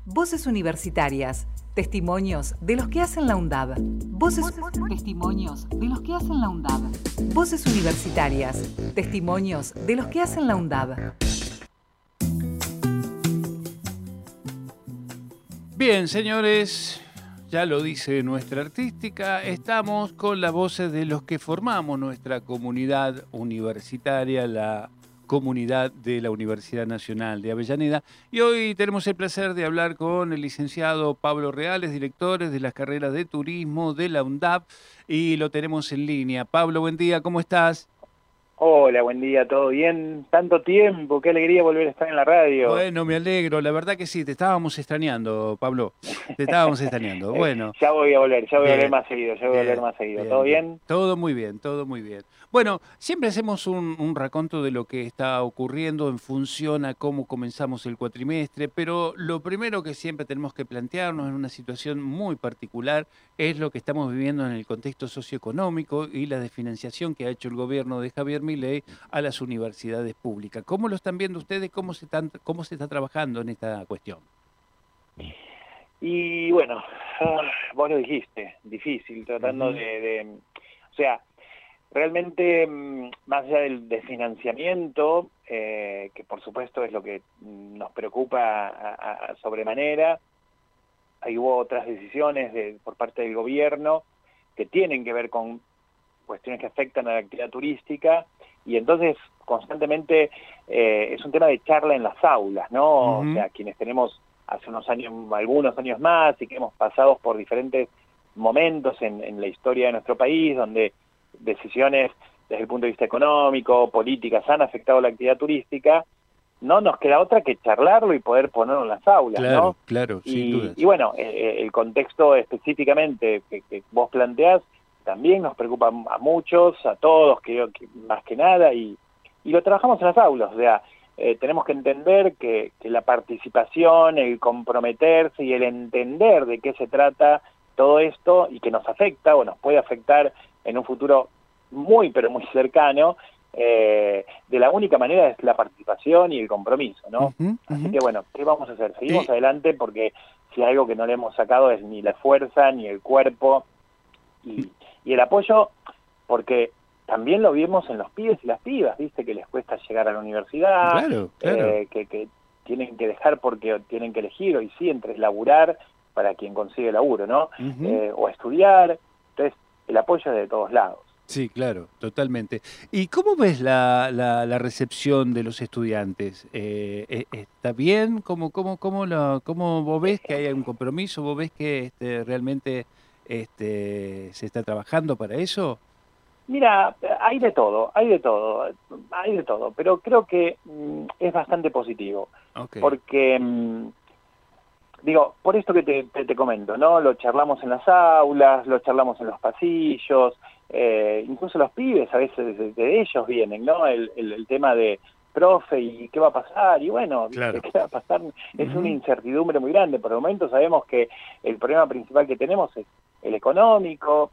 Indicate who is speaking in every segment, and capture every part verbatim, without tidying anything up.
Speaker 1: Voces universitarias. Testimonios de los que hacen la UNDAB. Voces... Testimonios de los que hacen la UNDAB. Voces universitarias. Testimonios de los que hacen la UNDAB.
Speaker 2: Bien, señores, ya lo dice nuestra artística, estamos con las voces de los que formamos nuestra comunidad universitaria, la comunidad de la Universidad Nacional de Avellaneda. Y hoy tenemos el placer de hablar con el licenciado Pablo Reales, director de las carreras de turismo de la UNDAB, y lo tenemos en línea. Pablo, buen día, ¿cómo estás?
Speaker 3: Hola, buen día, ¿todo bien? Tanto tiempo, qué alegría volver a estar en la radio.
Speaker 2: Bueno, me alegro, la verdad que sí, te estábamos extrañando, Pablo, te estábamos extrañando. Bueno.
Speaker 3: Ya voy a volver, ya voy
Speaker 2: Bien,
Speaker 3: a volver más seguido, ya voy
Speaker 2: bien,
Speaker 3: a volver más seguido.
Speaker 2: bien,
Speaker 3: ¿Todo
Speaker 2: bien.
Speaker 3: bien?
Speaker 2: Todo muy bien, todo muy bien. Bueno, siempre hacemos un, un raconto de lo que está ocurriendo en función a cómo comenzamos el cuatrimestre, pero lo primero que siempre tenemos que plantearnos en una situación muy particular es lo que estamos viviendo en el contexto socioeconómico y la desfinanciación que ha hecho el gobierno de Javier Milei a las universidades públicas. ¿Cómo lo están viendo ustedes? ¿Cómo se, están, cómo se está trabajando en esta cuestión?
Speaker 3: Y bueno, vos lo dijiste, difícil, tratando
Speaker 2: Uh-huh.
Speaker 3: de, de... O sea, realmente, más allá del desfinanciamiento, eh, que por supuesto es lo que nos preocupa a, a sobremanera, ahí hubo otras decisiones de, por parte del gobierno que tienen que ver con cuestiones que afectan a la actividad turística, y entonces constantemente eh, es un tema de charla en las aulas, ¿no?
Speaker 2: Uh-huh.
Speaker 3: O sea, quienes tenemos hace unos años, algunos años más, y que hemos pasado por diferentes momentos en, en la historia de nuestro país, donde decisiones desde el punto de vista económico, políticas, han afectado la actividad turística, no nos queda otra que charlarlo y poder ponerlo en las aulas,
Speaker 2: claro,
Speaker 3: ¿no?
Speaker 2: Claro, sin
Speaker 3: y,
Speaker 2: dudas.
Speaker 3: y bueno, eh, el contexto específicamente que, que vos planteás también nos preocupa a muchos, a todos, creo que más que nada, y, y lo trabajamos en las aulas. O sea, eh, tenemos que entender que, que la participación, el comprometerse y el entender de qué se trata todo esto y que nos afecta o nos puede afectar en un futuro muy, pero muy cercano, eh, de la única manera es la participación y el compromiso, ¿no?
Speaker 2: Uh-huh, uh-huh.
Speaker 3: Así que bueno, ¿qué vamos a hacer? Seguimos
Speaker 2: Y...
Speaker 3: adelante, porque si algo que no le hemos sacado es ni la fuerza, ni el cuerpo, y, y el apoyo, porque también lo vimos en los pibes y las pibas, ¿viste? Que les cuesta llegar a la universidad,
Speaker 2: Claro, claro.
Speaker 3: eh, que, que tienen que dejar porque tienen que elegir, hoy sí, entre laburar para quien consigue laburo, ¿no?
Speaker 2: Uh-huh.
Speaker 3: Eh, o estudiar. Entonces, el apoyo es de todos lados.
Speaker 2: Sí, claro, totalmente. ¿Y cómo ves la, la, la recepción de los estudiantes? Eh, ¿Está bien? ¿Cómo, cómo, cómo, lo, ¿Cómo vos ves que hay un compromiso? ¿Vos ves que este, realmente este, se está trabajando para eso?
Speaker 3: Mira, hay de todo, hay de todo, hay de todo, pero creo que mm, es bastante positivo.
Speaker 2: Okay.
Speaker 3: Porque... Mm, Digo, por esto que te, te, te comento, ¿no? Lo charlamos en las aulas, lo charlamos en los pasillos, eh, incluso los pibes a veces de, de ellos vienen, ¿no? El, el, el tema de, profe, ¿y qué va a pasar? Y bueno,
Speaker 2: claro.
Speaker 3: ¿qué va a pasar? Es
Speaker 2: Uh-huh.
Speaker 3: una incertidumbre muy grande. Por el momento sabemos que el problema principal que tenemos es el económico,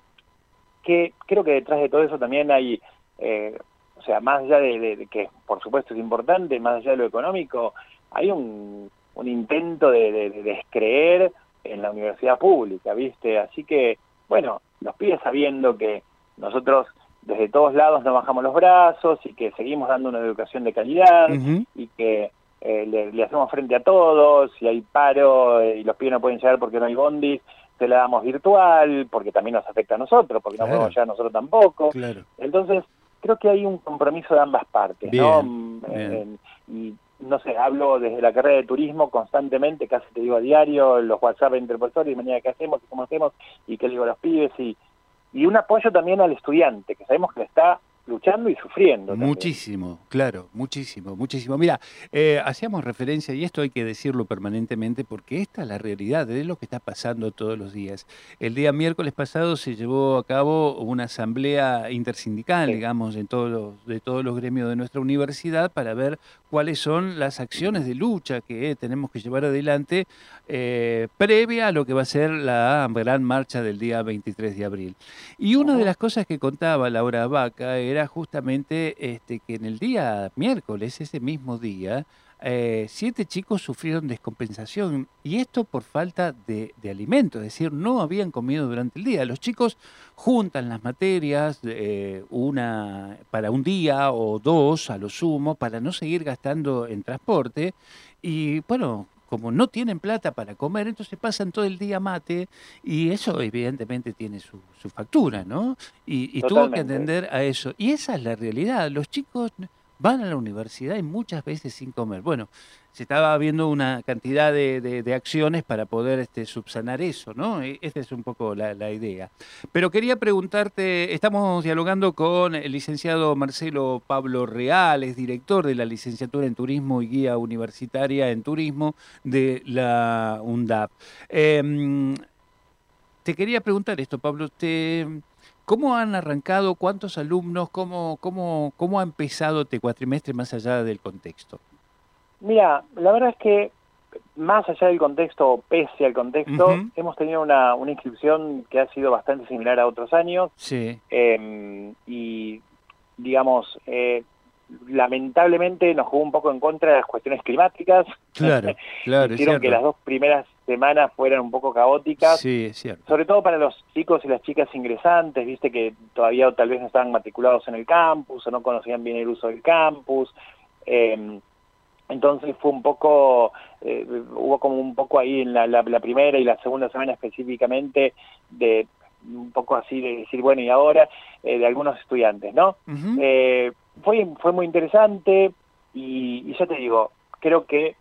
Speaker 3: que creo que detrás de todo eso también hay, eh, o sea, más allá de, de, de que por supuesto es importante, más allá de lo económico, hay un... un intento de, de, de descreer en la universidad pública, ¿viste? Así que, bueno, los pibes sabiendo que nosotros desde todos lados no bajamos los brazos y que seguimos dando una educación de calidad,
Speaker 2: Uh-huh.
Speaker 3: y que eh, le, le hacemos frente a todos, si hay paro eh, y los pibes no pueden llegar porque no hay bondis, se la damos virtual, porque también nos afecta a nosotros, porque
Speaker 2: Claro.
Speaker 3: no podemos llegar nosotros tampoco.
Speaker 2: Claro.
Speaker 3: Entonces, creo que hay un compromiso de ambas partes,
Speaker 2: Bien,
Speaker 3: ¿no?
Speaker 2: bien.
Speaker 3: En, y no sé, hablo desde la carrera de turismo constantemente, casi te digo a diario, los WhatsApp entre profesores, y mañana qué hacemos, y cómo hacemos, y qué le digo a los pibes, y, y un apoyo también al estudiante, que sabemos que está luchando y sufriendo también.
Speaker 2: Muchísimo, claro, muchísimo, muchísimo. Mira, eh, hacíamos referencia, y esto hay que decirlo permanentemente, porque esta es la realidad, es lo que está pasando todos los días. El día miércoles pasado se llevó a cabo una asamblea intersindical,
Speaker 3: Sí.
Speaker 2: digamos, en todos los, de todos los gremios de nuestra universidad, para ver cuáles son las acciones de lucha que eh, tenemos que llevar adelante eh, previa a lo que va a ser la gran marcha del día veintitrés de abril. Y una
Speaker 3: Ujú.
Speaker 2: de las cosas que contaba Laura Vaca era justamente este, que en el día miércoles, ese mismo día, eh, siete chicos sufrieron descompensación y esto por falta de, de alimento, es decir, no habían comido durante el día. Los chicos juntan las materias eh, una para un día o dos a lo sumo para no seguir gastando en transporte y bueno, como no tienen plata para comer, entonces pasan todo el día mate y eso evidentemente tiene su, su factura, ¿no? Y, y tuvo que atender a eso. Y esa es la realidad. Los chicos van a la universidad y muchas veces sin comer. Bueno, se estaba viendo una cantidad de, de, de acciones para poder este, subsanar eso, ¿no? E, esta es un poco la, la idea. Pero quería preguntarte, estamos dialogando con el licenciado Marcelo Pablo Real, es director de la licenciatura en Turismo y guía universitaria en Turismo de la UNDAP. Eh, te quería preguntar esto, Pablo, te... ¿Cómo han arrancado? ¿Cuántos alumnos? ¿Cómo, cómo, cómo ha empezado este cuatrimestre más allá del contexto?
Speaker 3: Mira, la verdad es que más allá del contexto, o pese al contexto, uh-huh. hemos tenido una, una inscripción que ha sido bastante similar a otros años.
Speaker 2: Sí.
Speaker 3: Eh, y, digamos, eh, lamentablemente nos jugó un poco en contra de las cuestiones climáticas.
Speaker 2: Claro, claro.
Speaker 3: Hicieron que las dos primeras semanas fueran un poco caóticas.
Speaker 2: Sí, es cierto.
Speaker 3: Sobre todo para los chicos y las chicas ingresantes, viste que todavía tal vez no estaban matriculados en el campus o no conocían bien el uso del campus. Eh, entonces fue un poco, eh, hubo como un poco ahí en la, la, la primera y la segunda semana específicamente de un poco así de decir, bueno, y ahora, eh, de algunos estudiantes, ¿no? Uh-huh. eh, fue, fue muy interesante y, y ya te digo, creo que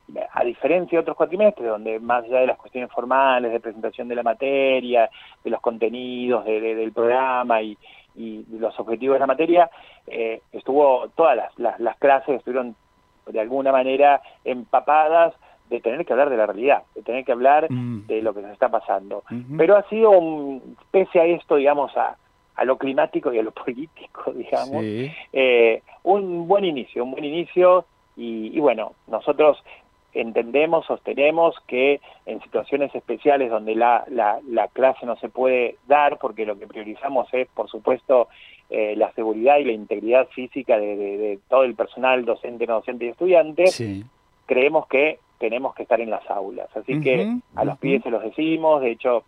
Speaker 3: a diferencia de otros cuatrimestres, donde más allá de las cuestiones formales, de presentación de la materia, de los contenidos de, de, del programa y, y los objetivos de la materia, eh, estuvo todas las, las, las clases estuvieron de alguna manera empapadas de tener que hablar de la realidad, de tener que hablar mm. de lo que nos está pasando. Uh-huh. Pero ha sido, un, pese a esto, digamos, a, a lo climático y a lo político, digamos, sí. eh, un buen inicio, un buen inicio y, y bueno, nosotros entendemos, sostenemos que en situaciones especiales donde la, la, la clase no se puede dar, porque lo que priorizamos es, por supuesto, eh, la seguridad y la integridad física de, de, de todo el personal docente, no docente y estudiante, sí. creemos que tenemos que estar en las aulas. Así uh-huh, que a los uh-huh. pibes se los decimos, de hecho,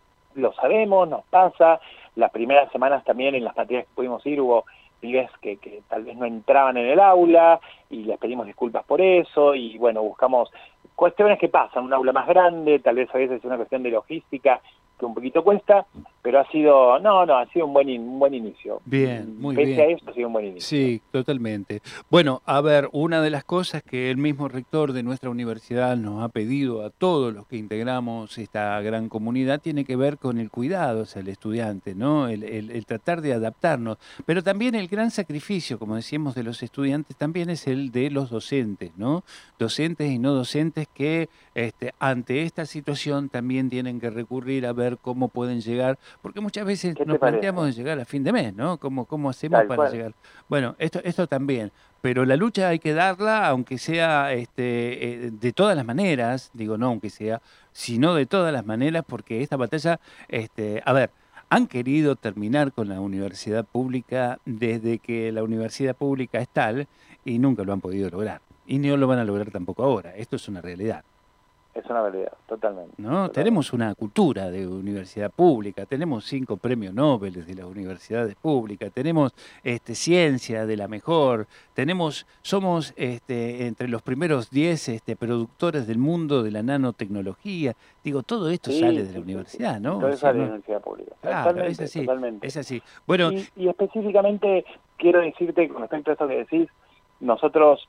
Speaker 3: lo sabemos, nos pasa. Las primeras semanas también en las materias que pudimos ir hubo pibes que, que tal vez no entraban en el aula y les pedimos disculpas por eso y bueno, buscamos cuestiones que pasan, un aula más grande, tal vez a veces es una cuestión de logística que un poquito cuesta, pero ha sido, no, no, ha sido un buen, in, un buen inicio.
Speaker 2: Bien, muy
Speaker 3: Pese
Speaker 2: bien.
Speaker 3: Pese a esto ha sido un buen inicio.
Speaker 2: Sí, totalmente. Bueno, a ver, una de las cosas que el mismo rector de nuestra universidad nos ha pedido a todos los que integramos esta gran comunidad tiene que ver con el cuidado hacia el estudiante, ¿no? El, el, el tratar de adaptarnos, pero también el gran sacrificio, como decíamos, de los estudiantes también es el de los docentes, ¿no? Docentes y no docentes que este, ante esta situación también tienen que recurrir a ver cómo pueden llegar, porque muchas veces nos planteamos de llegar a fin de mes, ¿no? ¿Cómo, cómo hacemos Tal para cual. llegar? Bueno, esto, esto también, pero la lucha hay que darla, aunque sea este, eh, de todas las maneras, digo no aunque sea, sino de todas las maneras, porque esta batalla, este, a ver, han querido terminar con la universidad pública desde que la universidad pública es tal y nunca lo han podido lograr. Y no lo van a lograr tampoco ahora, esto es una realidad.
Speaker 3: Es una realidad, totalmente.
Speaker 2: ¿No?
Speaker 3: Totalmente.
Speaker 2: Tenemos una cultura de universidad pública, tenemos cinco premios Nobel de las universidades públicas, tenemos este, ciencia de la mejor, tenemos, somos este, entre los primeros diez este, productores del mundo de la nanotecnología. Digo, todo esto sí, sale de la sí, universidad,
Speaker 3: sí.
Speaker 2: ¿no?
Speaker 3: Todo
Speaker 2: o
Speaker 3: sea,
Speaker 2: sale
Speaker 3: de
Speaker 2: ¿no?
Speaker 3: la universidad pública.
Speaker 2: Claro,
Speaker 3: totalmente,
Speaker 2: es así,
Speaker 3: totalmente.
Speaker 2: es así. Bueno,
Speaker 3: y, y específicamente quiero decirte, con respecto a eso que decís, nosotros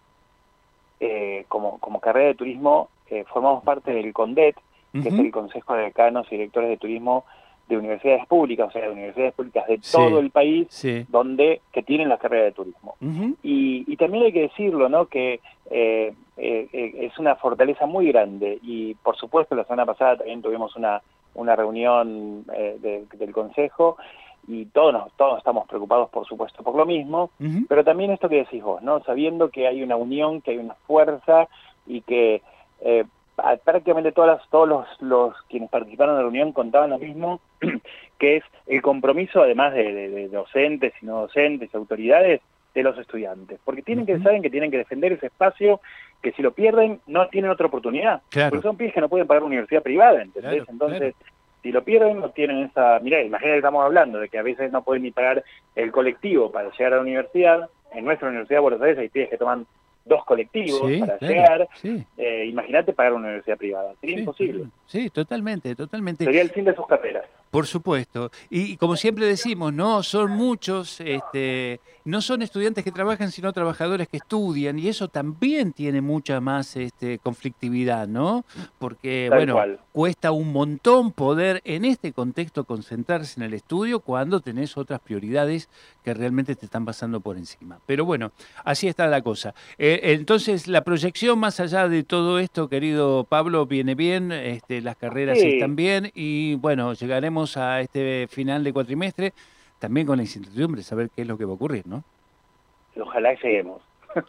Speaker 3: eh, como, como carrera de turismo eh, formamos parte del CONDET, que uh-huh. es el Consejo de Decanos y Directores de Turismo de universidades públicas, o sea, de universidades públicas de sí, todo el país, sí. donde que tienen la carrera de turismo. Uh-huh. Y, y también hay que decirlo, ¿no? Que eh, eh, es una fortaleza muy grande y, por supuesto, la semana pasada también tuvimos una, una reunión eh, de, del Consejo y todos, nos, todos estamos preocupados, por supuesto, por lo mismo, uh-huh. pero también esto que decís vos, ¿no? Sabiendo que hay una unión, que hay una fuerza y que eh, prácticamente todas las, todos los, los quienes participaron en la reunión contaban lo mismo, que es el compromiso, además de, de, de docentes y no docentes, autoridades, de los estudiantes, porque tienen que saben que tienen que defender ese espacio, que si lo pierden no tienen otra oportunidad,
Speaker 2: claro.
Speaker 3: porque son pibes que no pueden pagar una universidad privada, ¿entendés?
Speaker 2: Claro,
Speaker 3: Entonces,
Speaker 2: claro.
Speaker 3: si lo pierden no tienen esa... Mirá, imagínate que estamos hablando de que a veces no pueden ni pagar el colectivo para llegar a la universidad. En nuestra Universidad de Buenos Aires hay pibes que toman dos colectivos
Speaker 2: Sí,
Speaker 3: para
Speaker 2: claro,
Speaker 3: llegar.
Speaker 2: sí.
Speaker 3: Eh, imagínate pagar una universidad privada, sería
Speaker 2: Sí,
Speaker 3: imposible.
Speaker 2: Sí, totalmente, totalmente.
Speaker 3: Sería el fin de sus carreras.
Speaker 2: Por supuesto. Y, y como siempre decimos, no son muchos, este, no son estudiantes que trabajan, sino trabajadores que estudian, y eso también tiene mucha más este, conflictividad, ¿no? Porque,
Speaker 3: Tal
Speaker 2: bueno,
Speaker 3: cual.
Speaker 2: cuesta un montón poder en este contexto concentrarse en el estudio cuando tenés otras prioridades que realmente te están pasando por encima. Pero bueno, así está la cosa. Eh, entonces, la proyección más allá de todo esto, querido Pablo, viene bien, este, las carreras
Speaker 3: Sí.
Speaker 2: están bien y, bueno, llegaremos a este final de cuatrimestre, también con la incertidumbre de saber qué es lo que va a ocurrir, ¿no?
Speaker 3: Ojalá lleguemos.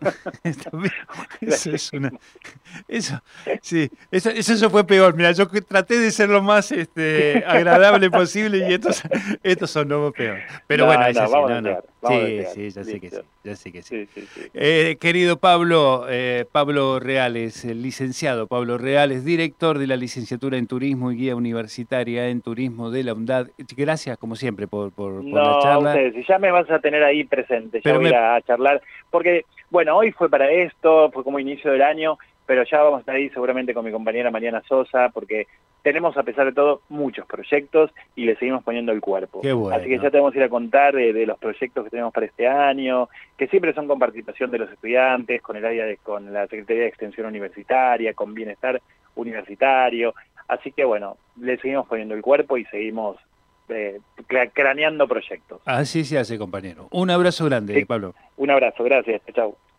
Speaker 2: Eso es una... Eso, sí, eso, eso, eso fue peor. Mira, yo traté de ser lo más este, agradable posible y estos, estos son lo peor. Pero
Speaker 3: no,
Speaker 2: bueno, es
Speaker 3: no,
Speaker 2: así,
Speaker 3: vamos
Speaker 2: no,
Speaker 3: a
Speaker 2: no.
Speaker 3: llegar, vamos
Speaker 2: Sí,
Speaker 3: a llegar.
Speaker 2: sí, ya sé que sí,
Speaker 3: Listo.
Speaker 2: ya sé que sí.
Speaker 3: Sí, sí, sí.
Speaker 2: Eh, querido Pablo, eh, Pablo Reales, el licenciado Pablo Reales, director de la licenciatura en Turismo y guía universitaria en Turismo de la UNDAD. Gracias, como siempre, por, por, por
Speaker 3: No,
Speaker 2: la charla.
Speaker 3: ustedes, si ya me vas a tener ahí presente, ya
Speaker 2: Pero
Speaker 3: voy
Speaker 2: me-
Speaker 3: a charlar, porque, bueno, hoy fue para esto, fue como inicio del año, pero ya vamos a estar ahí seguramente con mi compañera Mariana Sosa, porque tenemos, a pesar de todo, muchos proyectos y le seguimos poniendo el cuerpo.
Speaker 2: Qué bueno.
Speaker 3: Así que ya te vamos a ir a contar de, de los proyectos que tenemos para este año, que siempre son con participación de los estudiantes, con el área de, con la Secretaría de Extensión Universitaria, con Bienestar Universitario. Así que, bueno, le seguimos poniendo el cuerpo y seguimos eh, cra- craneando proyectos.
Speaker 2: Así se hace, compañero. Un abrazo grande,
Speaker 3: Sí.
Speaker 2: Pablo.
Speaker 3: Un abrazo, gracias, chau.